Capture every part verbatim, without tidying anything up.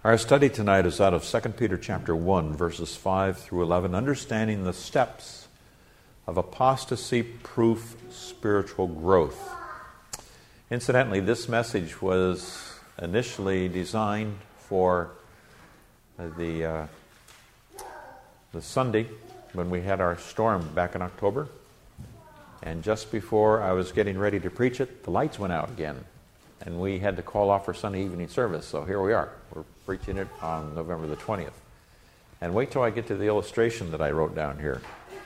Our study tonight is out of Second Peter chapter one, verses five through eleven, understanding the steps of apostasy-proof spiritual growth. Incidentally, this message was initially designed for the uh, the Sunday when we had our storm back in October. And just before I was getting ready to preach it, the lights went out again. And we had to call off for Sunday evening service. So here we are. We're preaching it on November the twentieth. And wait till I get to the illustration that I wrote down here.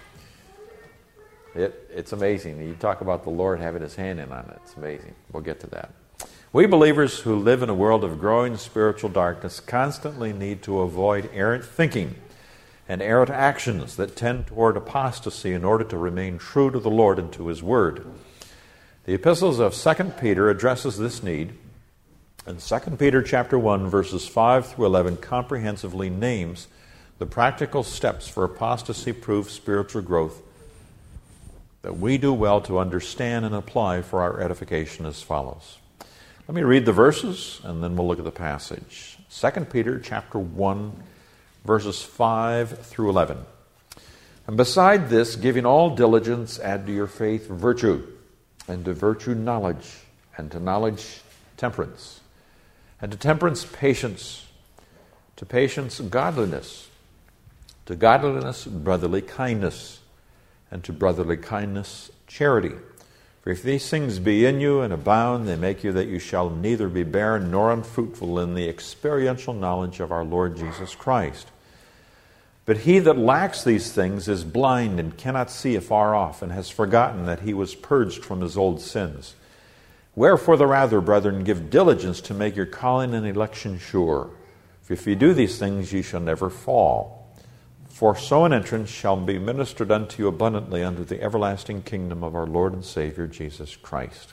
It, it's amazing. You talk about the Lord having His hand in on it. It's amazing. We'll get to that. We believers who live in a world of growing spiritual darkness constantly need to avoid errant thinking and errant actions that tend toward apostasy in order to remain true to the Lord and to His Word. The epistles of Second Peter addresses this need, and Second Peter chapter one, verses five through eleven comprehensively names the practical steps for apostasy-proof spiritual growth that we do well to understand and apply for our edification as follows. Let me read the verses, and then we'll look at the passage. Second Peter chapter one, verses five through eleven. And beside this, giving all diligence, add to your faith virtue, and to virtue knowledge, and to knowledge temperance, and to temperance patience, to patience godliness, to godliness brotherly kindness, and to brotherly kindness charity. For if these things be in you and abound, they make you that you shall neither be barren nor unfruitful in the experiential knowledge of our Lord Jesus Christ. But he that lacks these things is blind and cannot see afar off, and has forgotten that he was purged from his old sins. Wherefore the rather, brethren, give diligence to make your calling and election sure. For if you do these things, ye shall never fall. For so an entrance shall be ministered unto you abundantly unto the everlasting kingdom of our Lord and Savior Jesus Christ.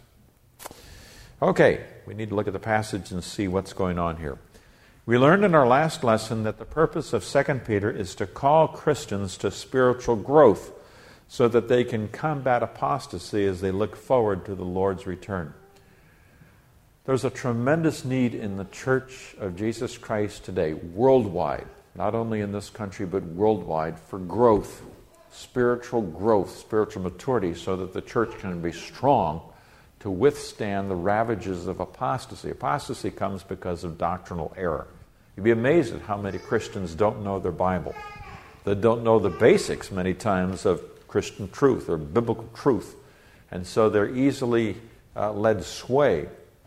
Okay, we need to look at the passage and see what's going on here. We learned in our last lesson that the purpose of Second Peter is to call Christians to spiritual growth so that they can combat apostasy as they look forward to the Lord's return. There's a tremendous need in the Church of Jesus Christ today, worldwide, not only in this country but worldwide, for growth, spiritual growth, spiritual maturity, so that the church can be strong to withstand the ravages of apostasy. Apostasy comes because of doctrinal error. You'd be amazed at how many Christians don't know their Bible. They don't know the basics, many times, of Christian truth or biblical truth. And so they're easily uh, led sway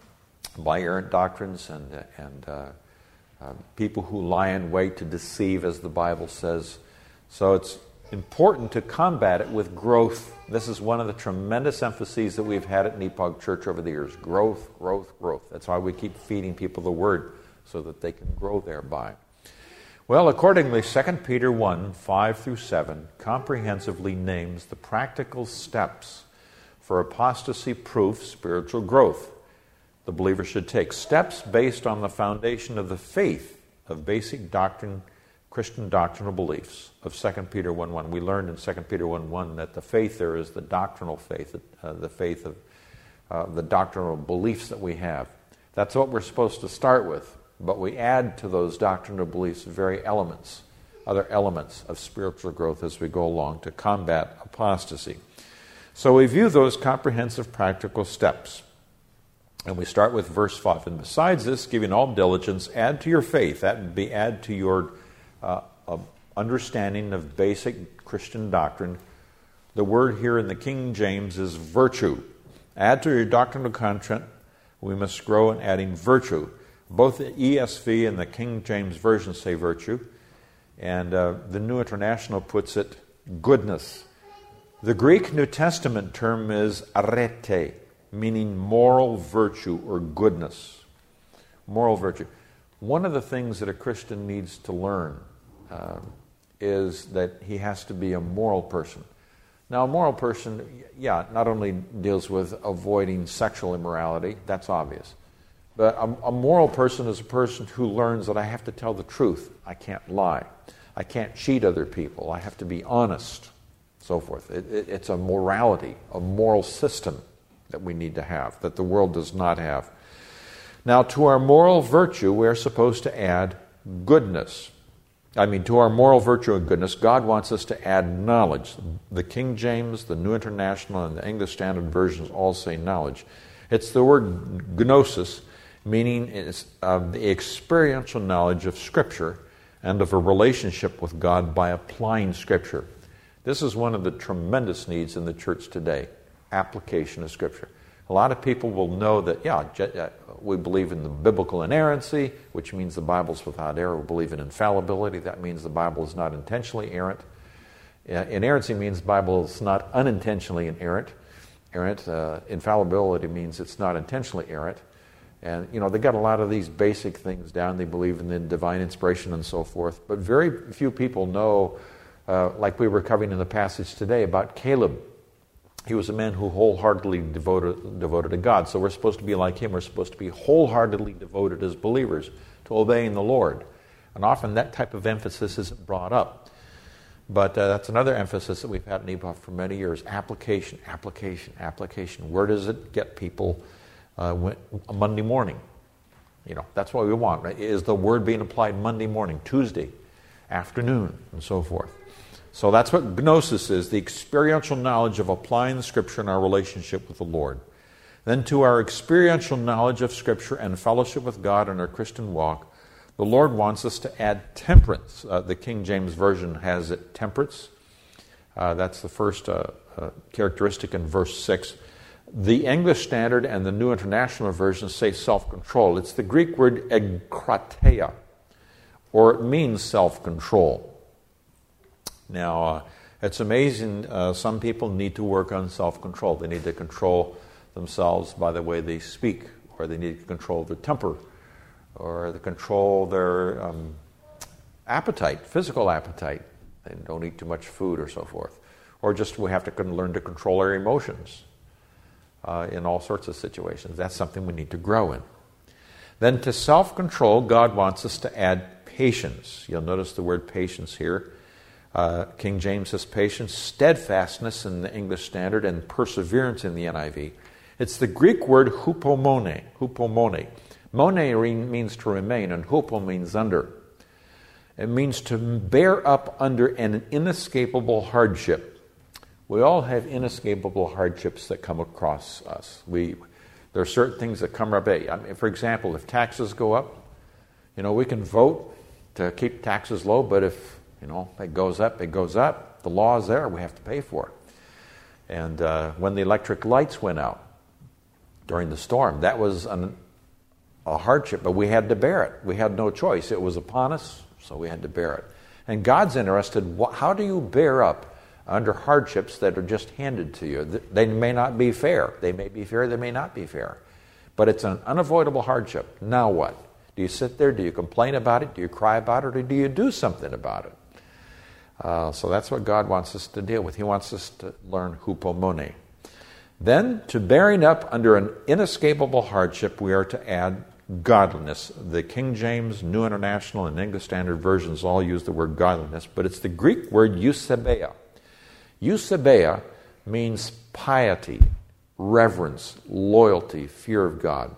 by errant doctrines and, uh, and uh, uh, people who lie in wait to deceive, as the Bible says. So it's important to combat it with growth. This is one of the tremendous emphases that we've had at Nepog Church over the years. Growth, growth, growth. That's why we keep feeding people the Word, so that they can grow thereby. Well, accordingly, Second Peter one, five through seven comprehensively names the practical steps for apostasy-proof spiritual growth the believer should take. Steps based on the foundation of the faith of basic doctrine, Christian doctrinal beliefs of Second Peter one one. We learned in Second Peter one one that the faith there is the doctrinal faith, uh, the faith of uh, the doctrinal beliefs that we have. That's what we're supposed to start with, but we add to those doctrinal beliefs very elements, other elements of spiritual growth as we go along to combat apostasy. So we view those comprehensive practical steps. And we start with verse five. And besides this, giving all diligence, add to your faith. That would be add to your Uh, uh, understanding of basic Christian doctrine. The word here in the King James is virtue. Add to your doctrinal content, we must grow in adding virtue. Both the E S V and the King James Version say virtue, and uh, the New International puts it goodness. The Greek New Testament term is arete, meaning moral virtue or goodness. Moral virtue. One of the things that a Christian needs to learn uh, is that he has to be a moral person. Now, a moral person, yeah, not only deals with avoiding sexual immorality, that's obvious, but a, a moral person is a person who learns that I have to tell the truth. I can't lie. I can't cheat other people. I have to be honest, so forth. It, it, it's a morality, a moral system that we need to have, that the world does not have. Now, to our moral virtue, we're supposed to add goodness, I mean, to our moral virtue and goodness, God wants us to add knowledge. The King James, the New International, and the English Standard Versions all say knowledge. It's the word gnosis, meaning it's uh, the experiential knowledge of Scripture and of a relationship with God by applying Scripture. This is one of the tremendous needs in the church today, application of Scripture. A lot of people will know that, yeah, we believe in the biblical inerrancy, which means the Bible's without error. We believe in infallibility. That means the Bible is not intentionally errant. Uh, inerrancy means the Bible is not unintentionally inerrant. Errant. Uh, infallibility means it's not intentionally errant. And, you know, they got a lot of these basic things down. They believe in the divine inspiration and so forth. But very few people know, uh, like we were covering in the passage today, about Caleb. He was a man who wholeheartedly devoted, devoted to God. So we're supposed to be like him. We're supposed to be wholeheartedly devoted as believers to obeying the Lord. And often that type of emphasis isn't brought up. But uh, that's another emphasis that we've had in E B U F for many years. Application, application, application. Where does it get people uh, when, Monday morning? You know, that's what we want, right? Is the word being applied Monday morning, Tuesday afternoon, and so forth. So that's what gnosis is, the experiential knowledge of applying the Scripture in our relationship with the Lord. Then to our experiential knowledge of Scripture and fellowship with God in our Christian walk, the Lord wants us to add temperance. Uh, the King James Version has it temperance. Uh, that's the first uh, uh, characteristic in verse six. The English Standard and the New International Version say self-control. It's the Greek word egkrateia, or it means self-control. Now, uh, it's amazing. Uh, some people need to work on self-control. They need to control themselves by the way they speak, or they need to control their temper, or they control their um, appetite, physical appetite. They don't eat too much food or so forth. Or just we have to learn to control our emotions uh, in all sorts of situations. That's something we need to grow in. Then to self-control, God wants us to add patience. You'll notice the word patience here. Uh, King James says patience, steadfastness in the English Standard, and perseverance in the N I V. It's the Greek word hupomone. Hupomone. Mone means to remain, and hupo means under. It means to bear up under an inescapable hardship. We all have inescapable hardships that come across us. We there are certain things that come up. I mean, for example, if taxes go up, you know, we can vote to keep taxes low, but if You know, it goes up, it goes up. The law is there, we have to pay for it. And uh, when the electric lights went out during the storm, that was an, a hardship, but we had to bear it. We had no choice. It was upon us, so we had to bear it. And God's interested, how do you bear up under hardships that are just handed to you? They may not be fair. They may be fair, they may not be fair. But it's an unavoidable hardship. Now what? Do you sit there? Do you complain about it? Do you cry about it? Or do you do something about it? Uh, so that's what God wants us to deal with. He wants us to learn hupomone. Then, to bearing up under an inescapable hardship, we are to add godliness. The King James, New International, and English Standard Versions all use the word godliness, but it's the Greek word eusebeia. Eusebeia means piety, reverence, loyalty, fear of God.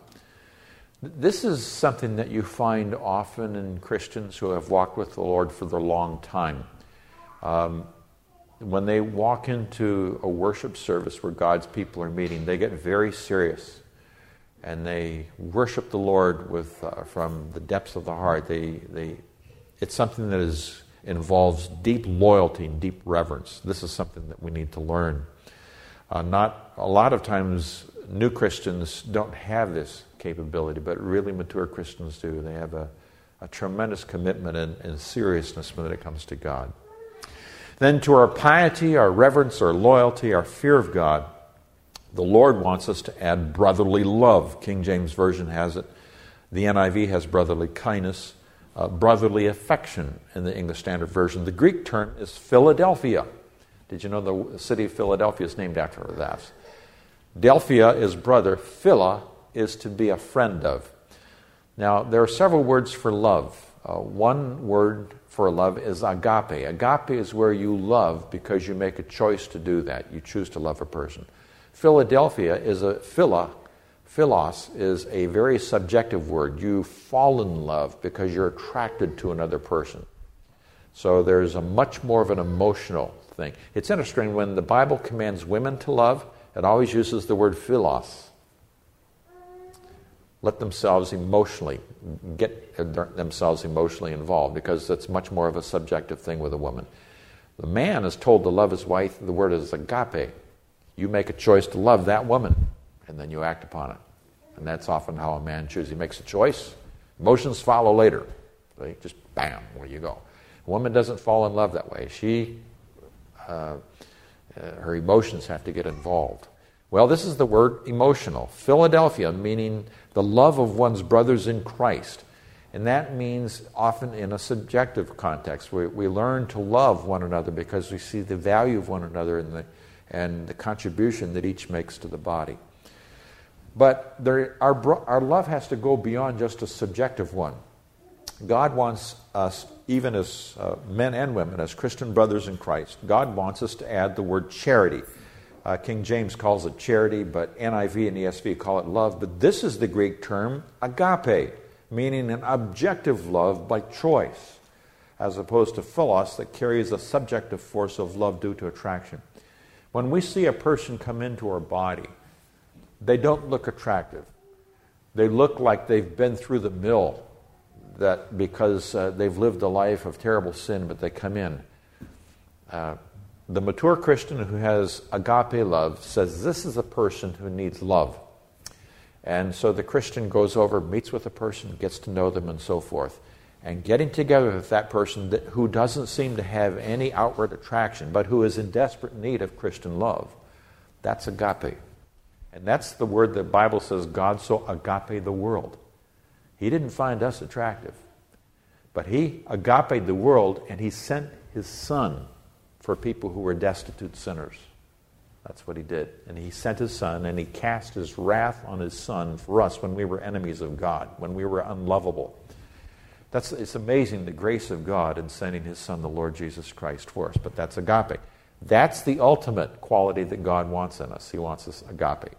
This is something that you find often in Christians who have walked with the Lord for a long time. Um, when they walk into a worship service where God's people are meeting, they get very serious, and they worship the Lord with uh, from the depths of the heart. They, they, it's something that is involves deep loyalty and deep reverence. This is something that we need to learn. Uh, not a lot of times, new Christians don't have this capability, but really mature Christians do. They have a, a tremendous commitment and, and seriousness when it comes to God. Then to our piety, our reverence, our loyalty, our fear of God, the Lord wants us to add brotherly love. King James Version has it. The N I V has brotherly kindness, uh, brotherly affection in the English Standard Version. The Greek term is Philadelphia. Did you know the city of Philadelphia is named after that? Delphia is brother. Phila is to be a friend of. Now, there are several words for love. Uh, one word for love is agape. Agape is where you love because you make a choice to do that. You choose to love a person. Philadelphia is a phila Philos is a very subjective word. You fall in love because you're attracted to another person. So there's a much more of an emotional thing. It's interesting, when the Bible commands women to love, it always uses the word philos. Let themselves emotionally, get themselves emotionally involved, because it's much more of a subjective thing with a woman. The man is told to love his wife. The word is agape. You make a choice to love that woman, and then you act upon it. And that's often how a man chooses. He makes a choice. Emotions follow later. They just bam, where you go. A woman doesn't fall in love that way. She, uh, uh, her emotions have to get involved. Well, this is the word emotional. Philadelphia, meaning the love of one's brothers in Christ. And that means often in a subjective context. We, we learn to love one another because we see the value of one another and the, and the contribution that each makes to the body. But there, our, our love has to go beyond just a subjective one. God wants us, even as uh, men and women, as Christian brothers in Christ, God wants us to add the word charity. Uh, King James calls it charity, but N I V and E S V call it love. But this is the Greek term agape, meaning an objective love by choice, as opposed to philos, that carries a subjective force of love due to attraction. When we see a person come into our body, they don't look attractive. They look like they've been through the mill, that because uh, they've lived a life of terrible sin, but they come in. Uh, the mature Christian who has agape love says this is a person who needs love. And so the Christian goes over, meets with a person, gets to know them, and so forth. And getting together with that person that, who doesn't seem to have any outward attraction, but who is in desperate need of Christian love, that's agape. And that's the word the Bible says, God so agape the world. He didn't find us attractive, but he agape the world, and he sent his son for people who were destitute sinners. That's what he did. And he sent his son, and he cast his wrath on his son for us when we were enemies of God, when we were unlovable. That's, it's amazing the grace of God in sending his son, the Lord Jesus Christ, for us. But that's agape. That's the ultimate quality that God wants in us. He wants us agape.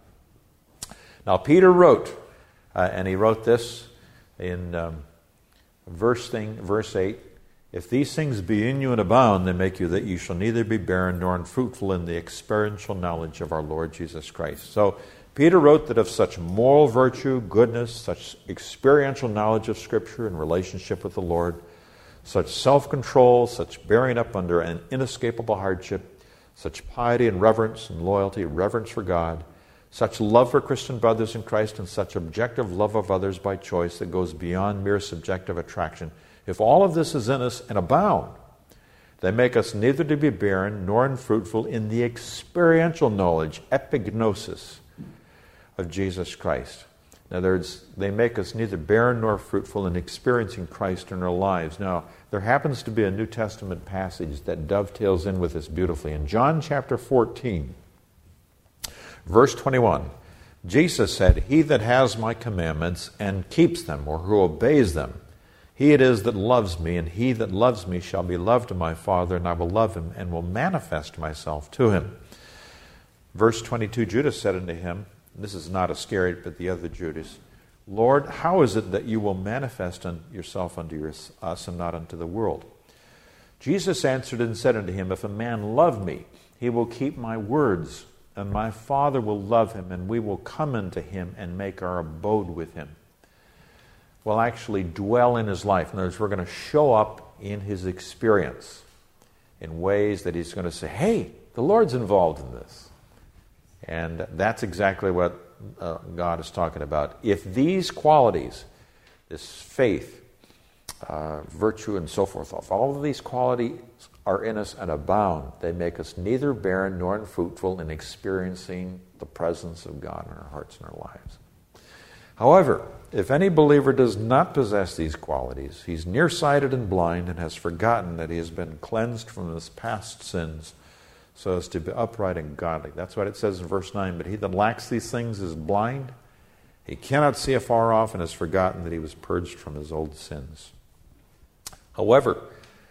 Now, Peter wrote, uh, and he wrote this in um, verse thing, verse eight, if these things be in you and abound, they make you that you shall neither be barren nor unfruitful in the experiential knowledge of our Lord Jesus Christ. So Peter wrote that of such moral virtue, goodness, such experiential knowledge of Scripture and relationship with the Lord, such self-control, such bearing up under an inescapable hardship, such piety and reverence and loyalty, reverence for God, such love for Christian brothers in Christ, and such objective love of others by choice that goes beyond mere subjective attraction. If all of this is in us and abound, they make us neither to be barren nor unfruitful in the experiential knowledge, epignosis, of Jesus Christ. In other words, they make us neither barren nor fruitful in experiencing Christ in our lives. Now, there happens to be a New Testament passage that dovetails in with this beautifully. In John chapter fourteen, verse twenty-one, Jesus said, he that has my commandments and keeps them, or who obeys them, he it is that loves me, and he that loves me shall be loved of my Father, and I will love him, and will manifest myself to him. Verse twenty-two, Judas said unto him, this is not Iscariot, but the other Judas, Lord, how is it that you will manifest yourself unto us and not unto the world? Jesus answered and said unto him, if a man love me, he will keep my words, and my Father will love him, and we will come unto him and make our abode with him. We'll actually dwell in his life. In other words, we're going to show up in his experience in ways that he's going to say, hey, the Lord's involved in this. And that's exactly what uh, God is talking about. If these qualities, this faith, uh, virtue, and so forth, if all of these qualities are in us and abound, they make us neither barren nor unfruitful in experiencing the presence of God in our hearts and our lives. However, if any believer does not possess these qualities, he's nearsighted and blind and has forgotten that he has been cleansed from his past sins, so as to be upright and godly. That's what it says in verse nine. But he that lacks these things is blind. He cannot see afar off, and has forgotten that he was purged from his old sins. However,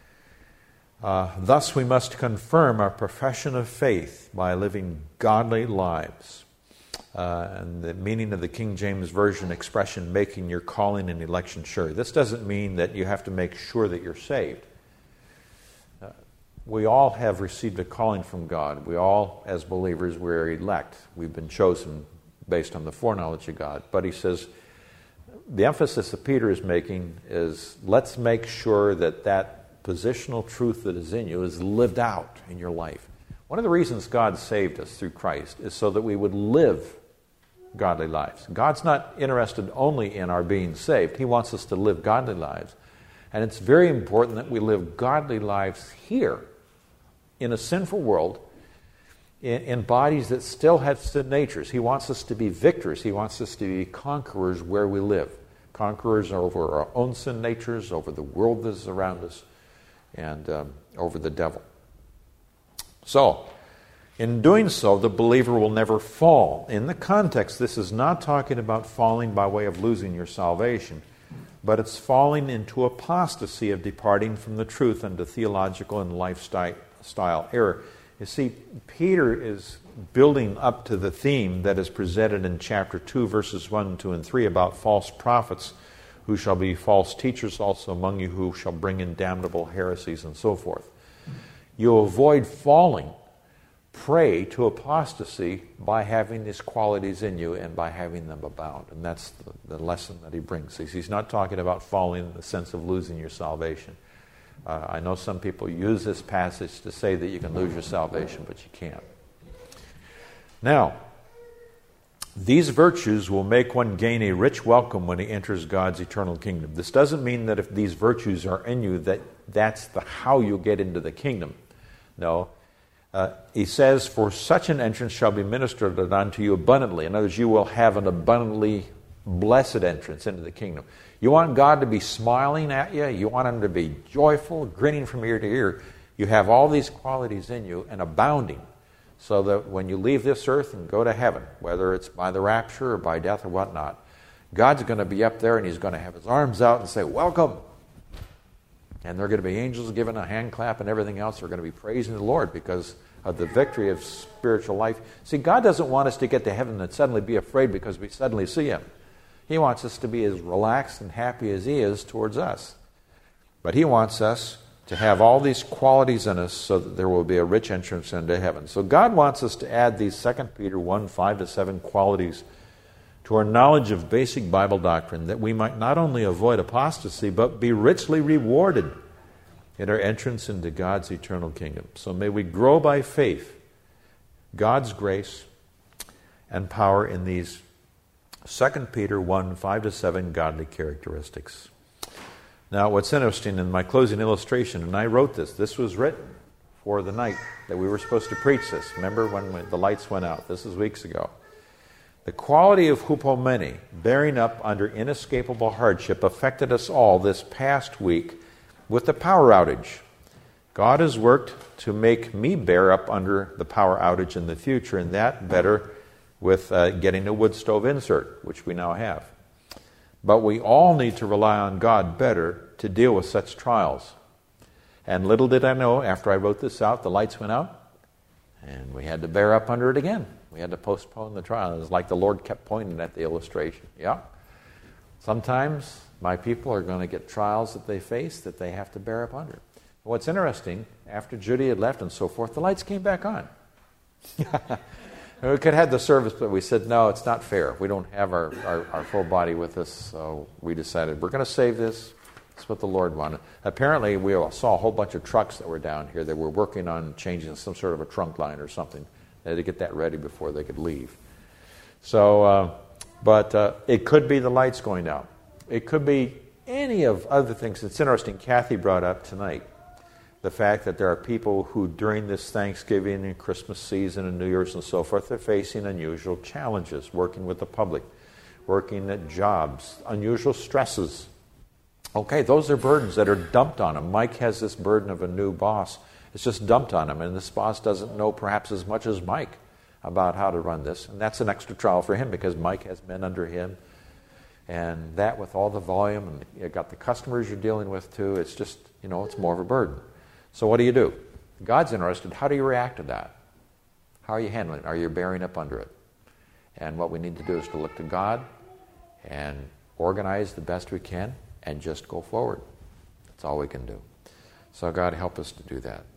uh, thus we must confirm our profession of faith by living godly lives. Uh, and the meaning of the King James Version expression, making your calling and election sure. This doesn't mean that you have to make sure that you're saved. Uh, we all have received a calling from God. We all, as believers, we're elect. We've been chosen based on the foreknowledge of God. But he says, the emphasis that Peter is making is, let's make sure that that positional truth that is in you is lived out in your life. One of the reasons God saved us through Christ is so that we would live godly lives. God's not interested only in our being saved. He wants us to live godly lives. And it's very important that we live godly lives here in a sinful world, in, in bodies that still have sin natures. He wants us to be victors. He wants us to be conquerors where we live. Conquerors over our own sin natures, over the world that is around us, and um, over the devil. So, in doing so, the believer will never fall. In the context, this is not talking about falling by way of losing your salvation, but it's falling into apostasy of departing from the truth into theological and lifestyle error. You see, Peter is building up to the theme that is presented in chapter two, verses one, two, and three about false prophets who shall be false teachers also among you, who shall bring in damnable heresies and so forth. You avoid falling prey to apostasy by having these qualities in you and by having them abound. And that's the, the lesson that he brings. He's, he's not talking about falling in the sense of losing your salvation. Uh, I know some people use this passage to say that you can lose your salvation, but you can't. Now, these virtues will make one gain a rich welcome when he enters God's eternal kingdom. This doesn't mean that if these virtues are in you, that that's the how you'll get into the kingdom. No. Uh, he says, for such an entrance shall be ministered unto you abundantly. In other words, you will have an abundantly blessed entrance into the kingdom. You want God to be smiling at you. You want Him to be joyful, grinning from ear to ear. You have all these qualities in you and abounding, so that when you leave this earth and go to heaven, whether it's by the rapture or by death or whatnot, God's going to be up there and He's going to have His arms out and say, welcome. And there are going to be angels giving a hand clap and everything else. They're going to be praising the Lord because of the victory of spiritual life. See, God doesn't want us to get to heaven and suddenly be afraid because we suddenly see Him. He wants us to be as relaxed and happy as He is towards us. But He wants us to have all these qualities in us so that there will be a rich entrance into heaven. So God wants us to add these Second Peter one, five to seven qualities to our knowledge of basic Bible doctrine, that we might not only avoid apostasy, but be richly rewarded in our entrance into God's eternal kingdom. So may we grow by faith, God's grace, and power in these Second Peter one, five to seven godly characteristics. Now, what's interesting in my closing illustration, and I wrote this, this was written for the night that we were supposed to preach this. Remember when the lights went out? This is weeks ago. The quality of hupomene, bearing up under inescapable hardship, affected us all this past week with the power outage. God has worked to make me bear up under the power outage in the future, and that better with uh, getting a wood stove insert, which we now have. But we all need to rely on God better to deal with such trials. And little did I know, after I wrote this out, the lights went out, and we had to bear up under it again. We had to postpone the trial. It was like the Lord kept pointing at the illustration. Yeah. Sometimes my people are going to get trials that they face that they have to bear up under. What's interesting, after Judy had left and so forth, the lights came back on. We could have had the service, but we said, no, it's not fair. We don't have our, our, our full body with us, so we decided we're going to save this. That's what the Lord wanted. Apparently, we saw a whole bunch of trucks that were down here that were working on changing some sort of a trunk line or something. They had to get that ready before they could leave. So, uh, but uh, it could be the lights going out. It could be any of other things. It's interesting, Kathy brought up tonight the fact that there are people who during this Thanksgiving and Christmas season and New Year's and so forth are facing unusual challenges, working with the public, working at jobs, unusual stresses. Okay, those are burdens that are dumped on them. Mike has this burden of a new boss. It's just dumped on him, and this boss doesn't know perhaps as much as Mike about how to run this. And that's an extra trial for him because Mike has men under him. And that with all the volume, and you've got the customers you're dealing with too, it's just, you know, it's more of a burden. So what do you do? God's interested. How do you react to that? How are you handling it? Are you bearing up under it? And what we need to do is to look to God and organize the best we can and just go forward. That's all we can do. So God help us to do that.